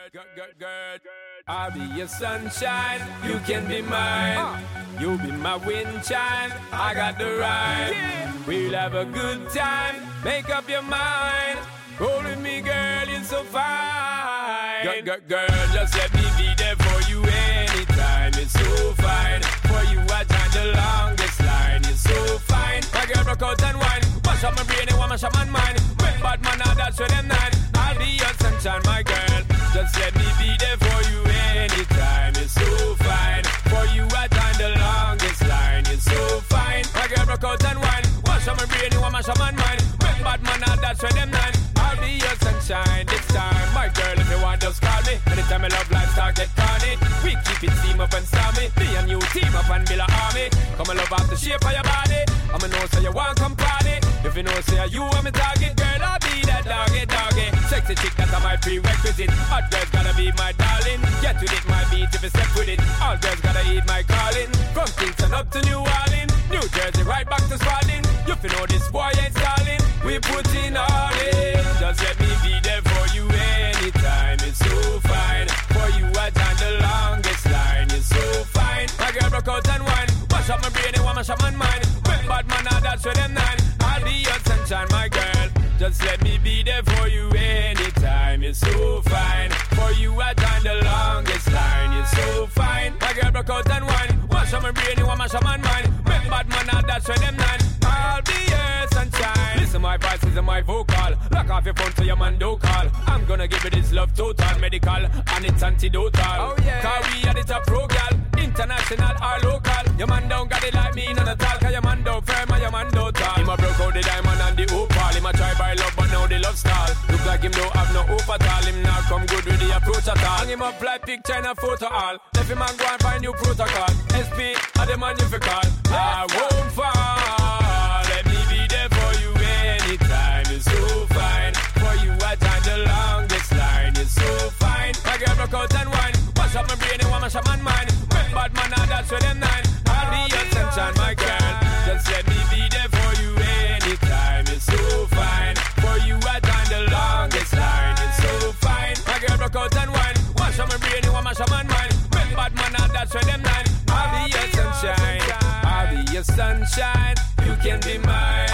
I'll be your sunshine, you can be mine. You'll be my wind chime, I got the rhyme. We'll have a good time, make up your mind. Roll with me, girl, you're so fine. Girl, just let me be there for you anytime. It's so fine. For you, I time the longest line. You're so fine. My girl, broke out and wine. Mash up my brain, and mash up my mind. When bad man, now that's where them nine. I'll be your sunshine, my girl. Just let me be there for you anytime. It's so fine. For you, I time the longest line. You're so fine. My girl, broke out and wine. Mash up my brain, and mash up my mind. When bad man, now that's where them nine. I'll be your sunshine this time. My girl, if you want, just call me. Anytime I love life start get carnage. We keep it steam up and stormy. Be a new team up and build a army. Come and love off the shape of your body. I'ma know say you want come party. If you know say you are my target, girl, I'll be that doggy. Sexy chick, that's my prerequisite. Hot girls gotta be my darling. Get with it, my beat if you step with it. All girls gotta eat my calling. From Kingston up to New Orleans, New Jersey right back to Spalding. You know this boy ain't stalling. We put in all in. Just let me be there for you anytime. It's so fine. For you, I done the longest line. You're so fine. My girl broke out and wine. Mash up my brain and mash up my mind. When bad man, now that's for them nine. I'll be your sunshine, my girl. Just let me be there for you anytime. You're so fine. For you, I done the longest line. You're so fine. My girl broke out and wine. Mash up my brain and mash up my mind. When bad man, now that's for them nine. I'll be your sunshine. Listen, my voice is my vocal. Lock off your phone so your man don't call. I'm gonna give it this love total, medical, and it's antidotal. Oh yeah. Cause we are the top pro gal, international or local. Your man don't got it like me, none at all. Cause your man don't firm and your man don't tall. Him a broke out the diamond and the opal. Him a try by love but now the love stall. Look like him don't have no hope at all. Him not come good with the approach at all. Hang him up like picture and a photo all. Left him and go and find new protocol. SP, are the man you fi call. I won't fall. Let me be there for you anytime. You're so fine. For you, I time the longest line. You're so fine. My girl broke out and wine. Mash up my brain and mash up my mind. When bad man, now that's for them nine. I'll be your sunshine, my girl. Just let me be there for you anytime. You're so fine. For you, I time the longest line. You're so fine. My girl broke out and wine. Mash up my brain and mash up my mind. When bad man, now that's for them nine. I'll be your sunshine. I'll be your sunshine. You can be mine.